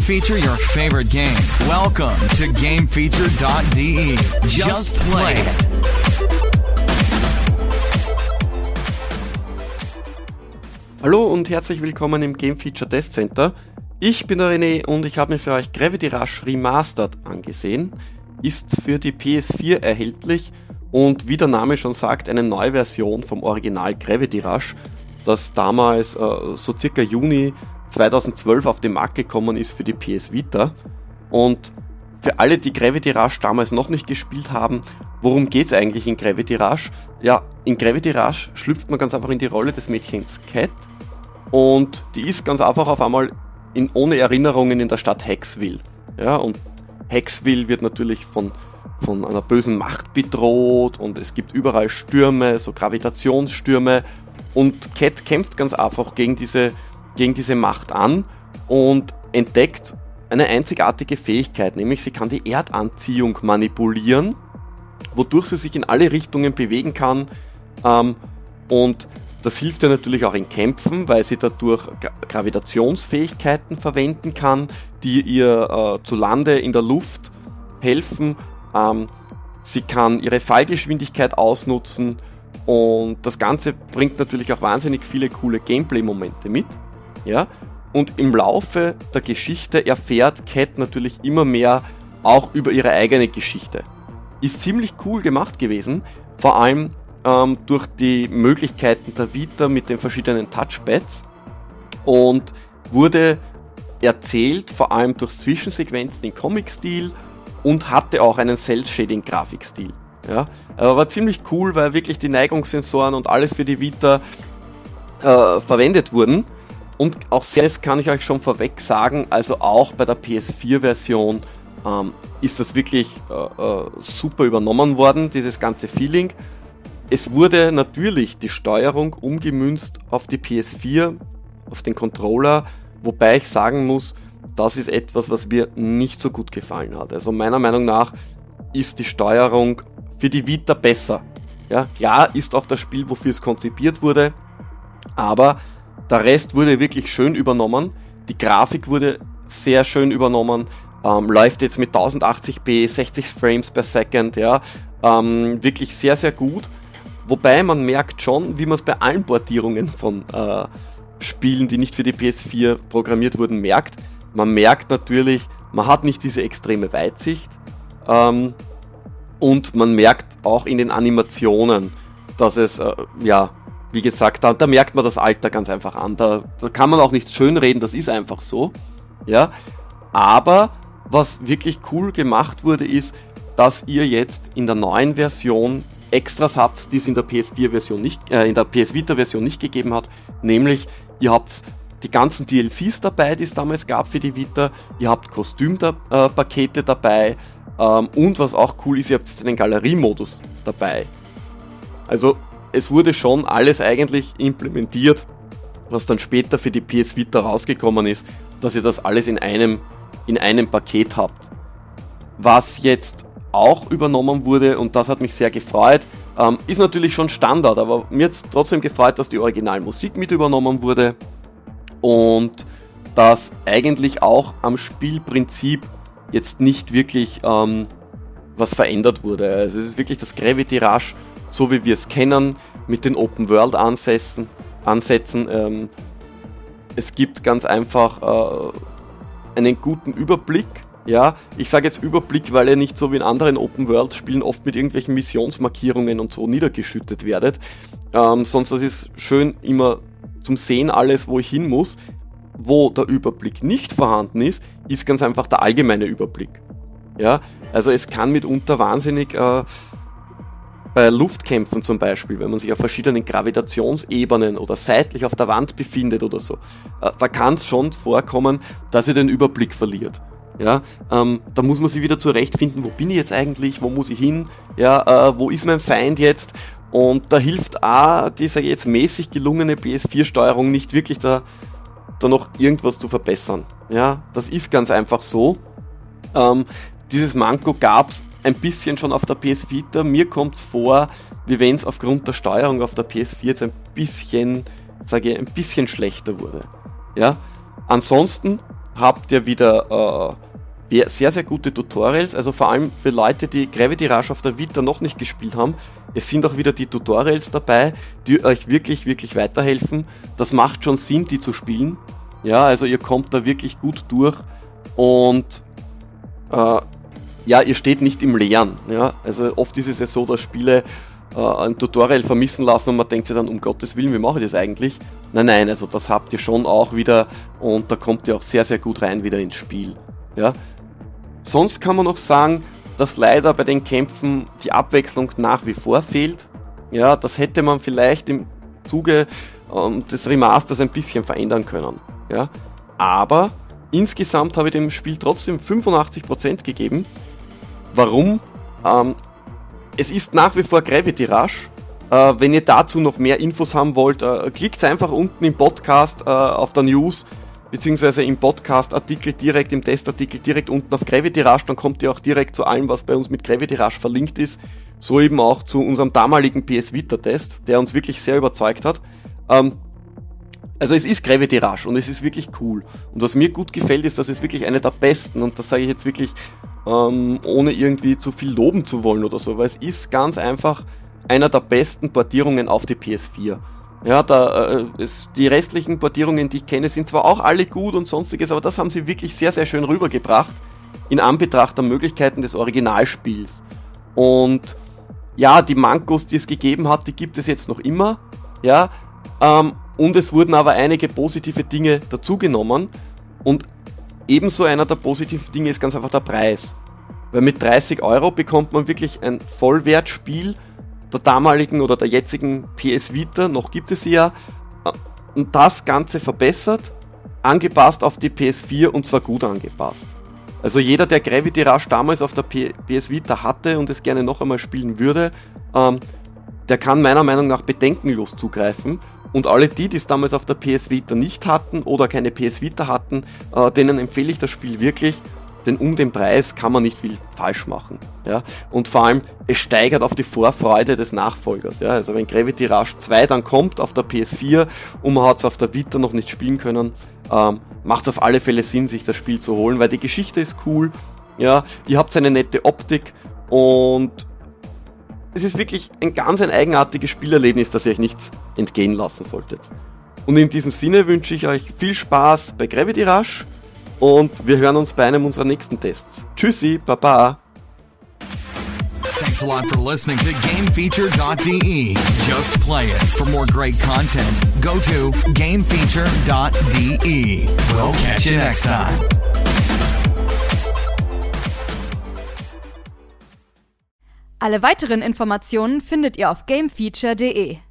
feature your favorite game. Welcome to GameFeature.de. Just play it. Hallo und herzlich willkommen im GameFeature Test Center. Ich bin der René und ich habe mir für euch Gravity Rush Remastered angesehen. Ist für die PS4 erhältlich und wie der Name schon sagt, eine neue Version vom Original Gravity Rush, das damals so circa Juni 2012 auf den Markt gekommen ist für die PS Vita. Und für alle, die Gravity Rush damals noch nicht gespielt haben, worum geht's eigentlich in Gravity Rush? Ja, in Gravity Rush schlüpft man ganz einfach in die Rolle des Mädchens Cat und die ist ganz einfach auf einmal ohne Erinnerungen in der Stadt Hexville. Ja, und Hexville wird natürlich von einer bösen Macht bedroht und es gibt überall Stürme, so Gravitationsstürme, und Cat kämpft ganz einfach gegen diese Macht an und entdeckt eine einzigartige Fähigkeit, nämlich sie kann die Erdanziehung manipulieren, wodurch sie sich in alle Richtungen bewegen kann, und das hilft ihr natürlich auch in Kämpfen, weil sie dadurch Gravitationsfähigkeiten verwenden kann, die ihr zu Lande in der Luft helfen. Sie kann ihre Fallgeschwindigkeit ausnutzen und das Ganze bringt natürlich auch wahnsinnig viele coole Gameplay-Momente mit. Ja? Und im Laufe der Geschichte erfährt Cat natürlich immer mehr auch über ihre eigene Geschichte. Ist ziemlich cool gemacht gewesen, vor allem durch die Möglichkeiten der Vita mit den verschiedenen Touchpads, und wurde erzählt vor allem durch Zwischensequenzen in Comic-Stil und hatte auch einen Cell-Shading-Grafikstil. Ja? Aber war ziemlich cool, weil wirklich die Neigungssensoren und alles für die Vita verwendet wurden. Und auch selbst kann ich euch schon vorweg sagen, also auch bei der PS4-Version ist das wirklich super übernommen worden, dieses ganze Feeling. Es wurde natürlich die Steuerung umgemünzt auf die PS4, auf den Controller, wobei ich sagen muss, das ist etwas, was mir nicht so gut gefallen hat. Also meiner Meinung nach ist die Steuerung für die Vita besser. Ja, klar ist auch das Spiel, wofür es konzipiert wurde, aber der Rest wurde wirklich schön übernommen. Die Grafik wurde sehr schön übernommen, läuft jetzt mit 1080p, 60 Frames per Second, ja, wirklich sehr, sehr gut. Wobei man merkt schon, wie man es bei allen Portierungen von Spielen, die nicht für die PS4 programmiert wurden, merkt. Man merkt natürlich, man hat nicht diese extreme Weitsicht, und man merkt auch in den Animationen, dass es, wie gesagt, da merkt man das Alter ganz einfach an. Da kann man auch nicht schönreden, das ist einfach so. Ja? Aber was wirklich cool gemacht wurde, ist, dass ihr jetzt in der neuen Version Extras habt, die es in der PS4-Version nicht, in der PS Vita-Version nicht gegeben hat, nämlich ihr habt die ganzen DLCs dabei, die es damals gab für die Vita, ihr habt Kostümpakete dabei, und was auch cool ist, ihr habt den Galeriemodus dabei. Also es wurde schon alles eigentlich implementiert, was dann später für die PS Vita rausgekommen ist, dass ihr das alles in einem Paket habt. Was jetzt auch übernommen wurde, und das hat mich sehr gefreut, ist natürlich schon Standard, aber mir hat es trotzdem gefreut, dass die Originalmusik mit übernommen wurde und dass eigentlich auch am Spielprinzip jetzt nicht wirklich was verändert wurde. Also es ist wirklich das Gravity Rush, so wie wir es kennen, mit den Open-World-Ansätzen. Es gibt ganz einfach einen guten Überblick. Ja, ich sage jetzt Überblick, weil ihr nicht so wie in anderen Open-World-Spielen oft mit irgendwelchen Missionsmarkierungen und so niedergeschüttet werdet. Sonst das ist schön immer zum Sehen alles, wo ich hin muss. Wo der Überblick nicht vorhanden ist, ist ganz einfach der allgemeine Überblick. Ja, also es kann mitunter wahnsinnig bei Luftkämpfen zum Beispiel, wenn man sich auf verschiedenen Gravitationsebenen oder seitlich auf der Wand befindet oder so, da kann es schon vorkommen, dass ihr den Überblick verliert. Ja, da muss man sich wieder zurechtfinden, wo bin ich jetzt eigentlich, wo muss ich hin, ja, wo ist mein Feind jetzt, und da hilft auch diese jetzt mäßig gelungene PS4-Steuerung nicht wirklich da noch irgendwas zu verbessern. Ja, das ist ganz einfach so. Dieses Manko gab's ein bisschen schon auf der PS Vita. Mir kommt's vor, wie wenn es aufgrund der Steuerung auf der PS4 jetzt ein bisschen schlechter wurde. Ja, ansonsten habt ihr wieder sehr, sehr gute Tutorials, also vor allem für Leute, die Gravity Rush auf der Vita noch nicht gespielt haben. Es sind auch wieder die Tutorials dabei, die euch wirklich, wirklich weiterhelfen. Das macht schon Sinn, die zu spielen. Ja, also ihr kommt da wirklich gut durch und ihr steht nicht im Leeren. Ja? Also oft ist es ja so, dass Spiele ein Tutorial vermissen lassen und man denkt sich dann, um Gottes Willen, wie mache ich das eigentlich? Nein, also das habt ihr schon auch wieder und da kommt ihr auch sehr, sehr gut rein wieder ins Spiel. Ja? Sonst kann man noch sagen, dass leider bei den Kämpfen die Abwechslung nach wie vor fehlt. Ja, das hätte man vielleicht im Zuge des Remasters ein bisschen verändern können. Ja? Aber insgesamt habe ich dem Spiel trotzdem 85% gegeben. Warum? Es ist nach wie vor Gravity Rush. Wenn ihr dazu noch mehr Infos haben wollt, klickt einfach unten im Podcast auf der News, beziehungsweise im Podcast-Artikel direkt, im Testartikel direkt unten auf Gravity Rush, dann kommt ihr auch direkt zu allem, was bei uns mit Gravity Rush verlinkt ist, so eben auch zu unserem damaligen PS Vita-Test, der uns wirklich sehr überzeugt hat. Also es ist Gravity Rush und es ist wirklich cool. Und was mir gut gefällt, ist, dass es wirklich eine der besten, und das sage ich jetzt wirklich ohne irgendwie zu viel loben zu wollen oder so, weil es ist ganz einfach einer der besten Portierungen auf die PS4. Ja, die restlichen Portierungen, die ich kenne, sind zwar auch alle gut und sonstiges, aber das haben sie wirklich sehr, sehr schön rübergebracht in Anbetracht der Möglichkeiten des Originalspiels. Und ja, die Mankos, die es gegeben hat, die gibt es jetzt noch immer. Ja, und es wurden aber einige positive Dinge dazugenommen. Und ebenso einer der positiven Dinge ist ganz einfach der Preis. Weil mit 30 € bekommt man wirklich ein Vollwertspiel der damaligen oder der jetzigen PS Vita, noch gibt es sie ja, und das Ganze verbessert, angepasst auf die PS4 und zwar gut angepasst. Also jeder, der Gravity Rush damals auf der PS Vita hatte und es gerne noch einmal spielen würde, der kann meiner Meinung nach bedenkenlos zugreifen, und alle die es damals auf der PS Vita nicht hatten oder keine PS Vita hatten, denen empfehle ich das Spiel wirklich, denn um den Preis kann man nicht viel falsch machen. Ja? Und vor allem, es steigert auf die Vorfreude des Nachfolgers. Ja? Also wenn Gravity Rush 2 dann kommt auf der PS4 und man hat es auf der Vita noch nicht spielen können, macht es auf alle Fälle Sinn, sich das Spiel zu holen, weil die Geschichte ist cool, ja? Ihr habt eine nette Optik und es ist wirklich ein eigenartiges Spielerlebnis, das ihr euch nicht entgehen lassen solltet. Und in diesem Sinne wünsche ich euch viel Spaß bei Gravity Rush. Und wir hören uns bei einem unserer nächsten Tests. Tschüssi, baba. Thanks a lot for listening to GameFeature.de. Just play it. For more great content, go to GameFeature.de. We'll catch you next time. Alle weiteren Informationen findet ihr auf GameFeature.de.